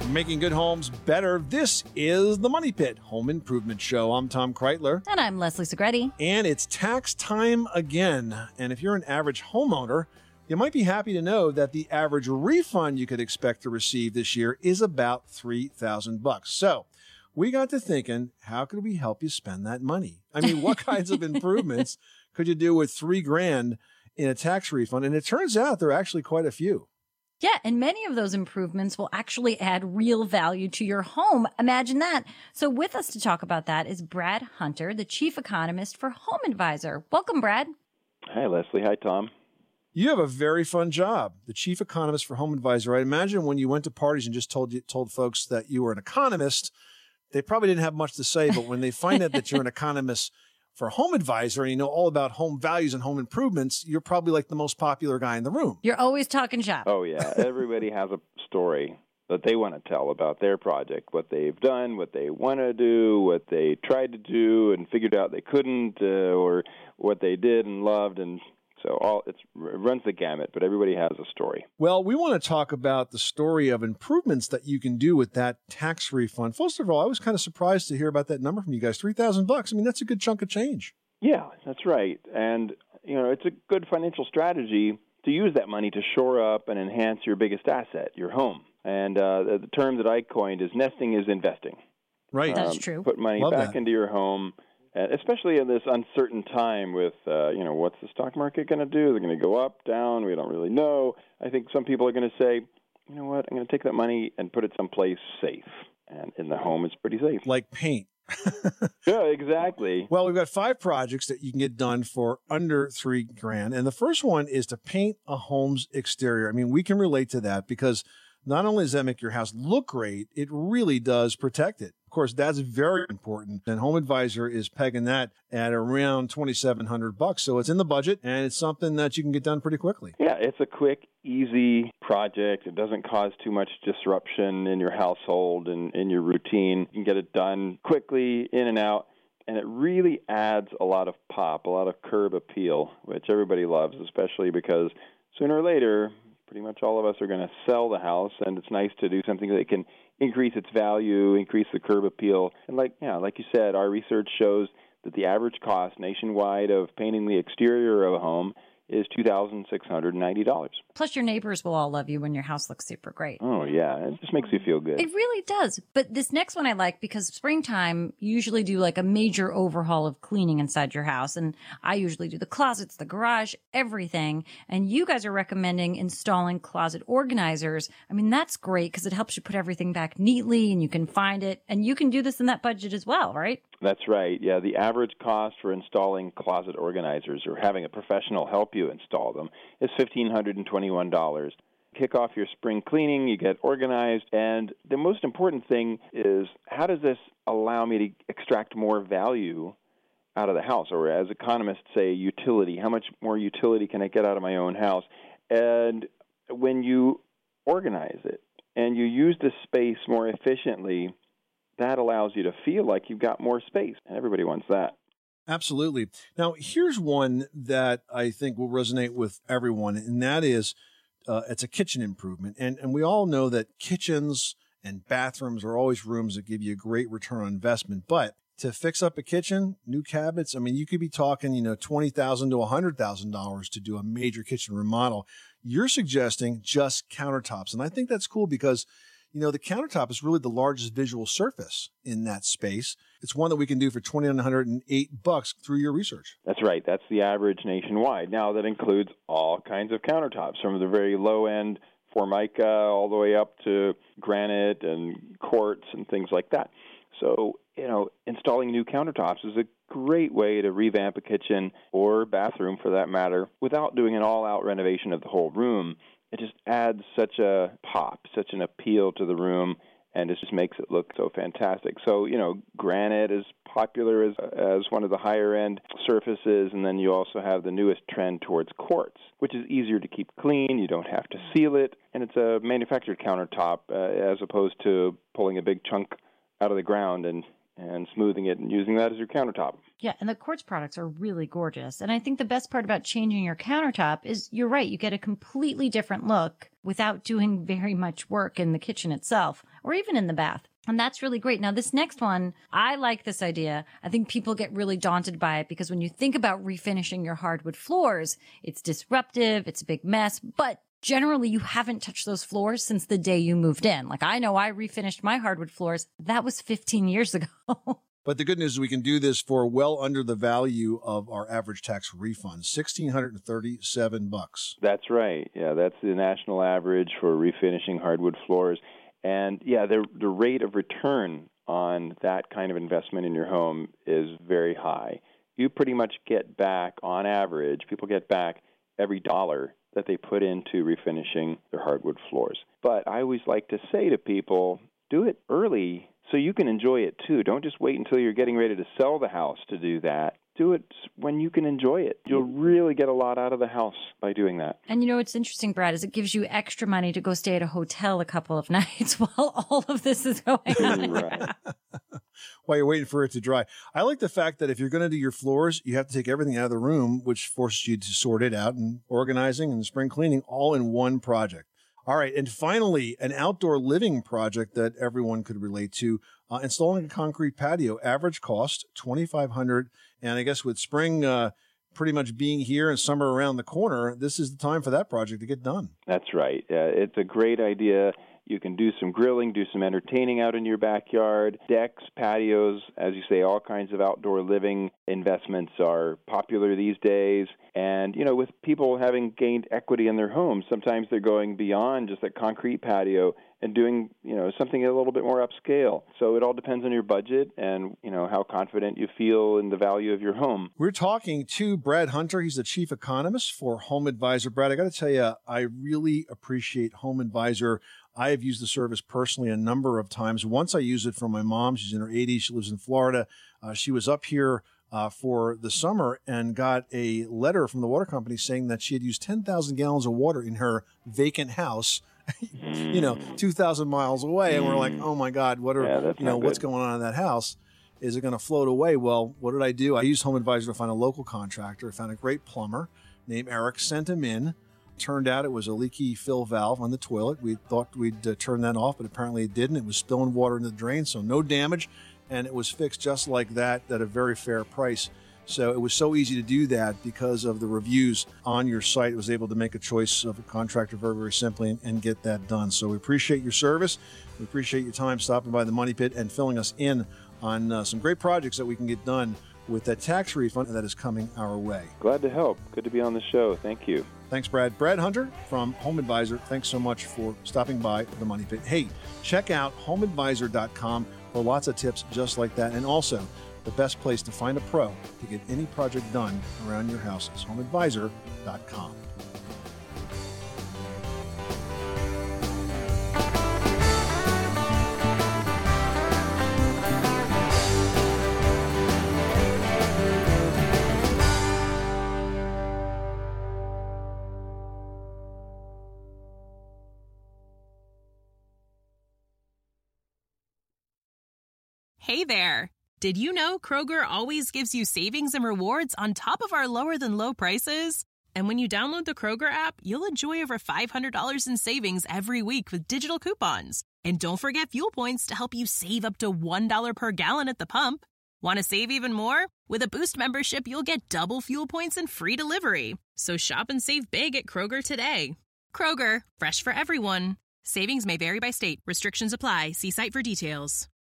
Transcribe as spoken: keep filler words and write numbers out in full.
Making good homes better. This is the Money Pit Home Improvement Show. I'm Tom Kreitler. And I'm Leslie Segretti. And it's tax time again. And if you're an average homeowner, you might be happy to know that the average refund you could expect to receive this year is about three thousand bucks. So we got to thinking, how could we help you spend that money? I mean, what kinds of improvements could you do with three grand in a tax refund? And it turns out there are actually quite a few. Yeah, and many of those improvements will actually add real value to your home. Imagine that. So with us to talk about that is Brad Hunter, the chief economist for Home Advisor. Welcome, Brad. Hi, Leslie. Hi, Tom. You have a very fun job, the chief economist for Home Advisor. I imagine when you went to parties and just told you, told folks that you were an economist, they probably didn't have much to say. But when they find out that you're an economist for Home Advisor and you know all about home values and home improvements, you're probably like the most popular guy in the room. You're always talking shop. Oh, yeah. Everybody has a story that they want to tell about their project, what they've done, what they want to do, what they tried to do and figured out they couldn't, uh, or what they did and loved. And so all it's, it runs the gamut, but everybody has a story. Well, we want to talk about the story of improvements that you can do with that tax refund. First of all, I was kind of surprised to hear about that number from you guys, three thousand bucks. I mean, that's a good chunk of change. Yeah, that's right. And, you know, it's a good financial strategy to use that money to shore up and enhance your biggest asset, your home. And uh, the, the term that I coined is nesting is investing. Right. That's um, true. Put money Love back that. into your home. Uh, especially in this uncertain time with, uh, you know, what's the stock market going to do? They're going to go up, down? We don't really know. I think some people are going to say, you know what, I'm going to take that money and put it someplace safe. And in the home, it's pretty safe. Like paint. Yeah, exactly. Well, we've got five projects that you can get done for under three grand. And the first one is to paint a home's exterior. I mean, we can relate to that because not only does that make your house look great, it really does protect it. Of course, that's very important. And Home Advisor is pegging that at around twenty-seven hundred bucks. So it's in the budget and it's something that you can get done pretty quickly. Yeah, it's a quick, easy project. It doesn't cause too much disruption in your household and in your routine. You can get it done quickly, in and out. And it really adds a lot of pop, a lot of curb appeal, which everybody loves, especially because sooner or later, pretty much all of us are going to sell the house, and it's nice to do something that can increase its value, increase the curb appeal. And like, yeah, like you said, our research shows that the average cost nationwide of painting the exterior of a home is two thousand six hundred ninety dollars. Plus, your neighbors will all love you when your house looks super great. Oh, yeah. It just makes you feel good. It really does. But this next one I like because springtime, you usually do like a major overhaul of cleaning inside your house. And I usually do the closets, the garage, everything. And you guys are recommending installing closet organizers. I mean, that's great because it helps you put everything back neatly and you can find it. And you can do this in that budget as well, right? That's right. Yeah, the average cost for installing closet organizers or having a professional help you install them is fifteen hundred twenty-one dollars. Kick off your spring cleaning, you get organized, and the most important thing is how does this allow me to extract more value out of the house, or as economists say, utility. How much more utility can I get out of my own house? And when you organize it and you use the space more efficiently, that allows you to feel like you've got more space, and everybody wants that. Absolutely. Now, here's one that I think will resonate with everyone, and that is uh, it's a kitchen improvement. And, and we all know that kitchens and bathrooms are always rooms that give you a great return on investment. But to fix up a kitchen, new cabinets, I mean, you could be talking, you know, twenty thousand dollars to one hundred thousand dollars to do a major kitchen remodel. You're suggesting just countertops. And I think that's cool because you know, the countertop is really the largest visual surface in that space. It's one that we can do for two thousand nine hundred eight bucks through your research. That's right. That's the average nationwide. Now, that includes all kinds of countertops, from the very low-end Formica all the way up to granite and quartz and things like that. So, you know, installing new countertops is a great way to revamp a kitchen or bathroom, for that matter, without doing an all-out renovation of the whole room. It just adds such a pop, such an appeal to the room, and it just makes it look so fantastic. So, you know, granite is popular as as one of the higher-end surfaces, and then you also have the newest trend towards quartz, which is easier to keep clean. You don't have to seal it, and it's a manufactured countertop uh, as opposed to pulling a big chunk out of the ground and and smoothing it and using that as your countertop. Yeah, and the quartz products are really gorgeous. And I think the best part about changing your countertop is, you're right, you get a completely different look without doing very much work in the kitchen itself or even in the bath. And that's really great. Now, this next one, I like this idea. I think people get really daunted by it because when you think about refinishing your hardwood floors, it's disruptive, it's a big mess, but generally you haven't touched those floors since the day you moved in. Like I know I refinished my hardwood floors. That was fifteen years ago. But the good news is we can do this for well under the value of our average tax refund, one thousand six hundred thirty-seven bucks. That's right. Yeah, that's the national average for refinishing hardwood floors. And yeah, the the rate of return on that kind of investment in your home is very high. You pretty much get back, on average, people get back every dollar that they put into refinishing their hardwood floors. But I always like to say to people, do it early so you can enjoy it too. Don't just wait until you're getting ready to sell the house to do that. Do it when you can enjoy it. You'll really get a lot out of the house by doing that. And you know what's interesting, Brad, is it gives you extra money to go stay at a hotel a couple of nights while all of this is going on. Right. While you're waiting for it to dry. I like the fact that if you're going to do your floors, you have to take everything out of the room, which forces you to sort it out, and organizing and spring cleaning all in one project. All right. And finally, an outdoor living project that everyone could relate to, uh, installing a concrete patio. Average cost, twenty-five hundred dollars. And I guess with spring uh, pretty much being here and summer around the corner, this is the time for that project to get done. That's right. Uh, it's a great idea. You can do some grilling, do some entertaining out in your backyard. Decks, patios, as you say, all kinds of outdoor living investments are popular these days. And, you know, with people having gained equity in their homes, sometimes they're going beyond just a concrete patio and doing, you know, something a little bit more upscale. So it all depends on your budget and, you know, how confident you feel in the value of your home. We're talking to Brad Hunter. He's the chief economist for Home Advisor. Brad, I got to tell you, I really appreciate Home Advisor. I have used the service personally a number of times. Once I used it for my mom. She's in her eighties. She lives in Florida. Uh, she was up here uh, for the summer and got a letter from the water company saying that she had used ten thousand gallons of water in her vacant house, you know, two thousand miles away. And we're like, oh my God, what are, yeah, you know, what's going on in that house? Is it going to float away? Well, what did I do? I used Home Advisor to find a local contractor. I found a great plumber named Eric, sent him in. Turned out it was a leaky fill valve on the toilet. We thought we'd uh, turn that off, but apparently it didn't. It was spilling water into the drain, so no damage. And it was fixed just like that at a very fair price. So it was so easy to do that because of the reviews on your site. It was able to make a choice of a contractor very, very simply and, and get that done. So we appreciate your service. We appreciate your time stopping by the Money Pit and filling us in on uh, some great projects that we can get done with that tax refund that is coming our way. Glad to help. Good to be on the show. Thank you. Thanks, Brad. Brad Hunter from Home Advisor. Thanks so much for stopping by the Money Pit. Hey, check out home advisor dot com for lots of tips just like that. And also, the best place to find a pro to get any project done around your house is home advisor dot com. Hey there! Did you know Kroger always gives you savings and rewards on top of our lower-than-low prices? And when you download the Kroger app, you'll enjoy over five hundred dollars in savings every week with digital coupons. And don't forget fuel points to help you save up to one dollar per gallon at the pump. Want to save even more? With a Boost membership, you'll get double fuel points and free delivery. So shop and save big at Kroger today. Kroger, fresh for everyone. Savings may vary by state. Restrictions apply. See site for details.